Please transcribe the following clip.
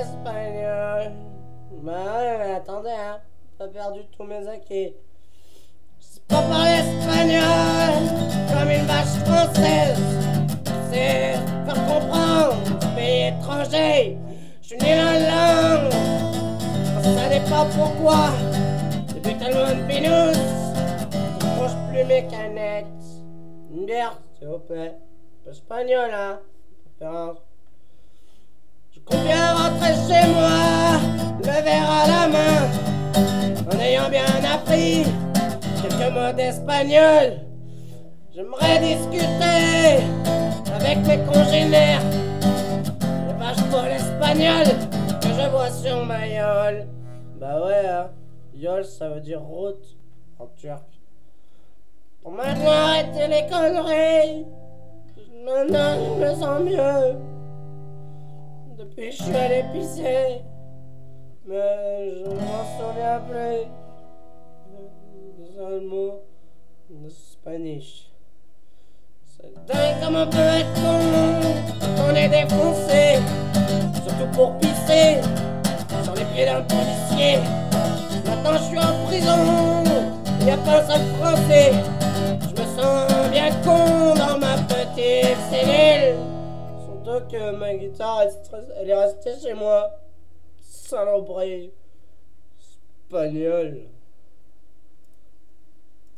espagnol. Bah ouais, mais attendez, hein. Pas perdu tous mes acquis. Je sais pas parler espagnol comme une vache française. C'est faire comprendre un pays étranger. Je suis nul en langue. Ça n'est pas pourquoi. Depuis tellement de binous. Je ne mange plus mes canettes. Une bière, s'il vous plaît. Un peu espagnol, hein. Préférence. Je compte bien rentrer chez moi, le verre à la main, en ayant bien appris quelques mots d'espagnol. J'aimerais discuter avec mes congénères, les vaches folles espagnoles que je vois sur ma yole. Bah ouais, hein, yole ça veut dire route en turc. Pour maintenant arrêter les conneries, maintenant je me sens mieux. Depuis je suis allé pisser, mais je ne m'en souviens plus. C'est un mot de Spanish. C'est dingue comme on peut être con quand on est défoncé, surtout pour pisser sur les pieds d'un policier. Maintenant je suis en prison, il n'y a pas un seul français. Je me sens bien con dans ma petite cellule. Surtout que ma guitare elle est restée chez moi. Saloperie espagnole.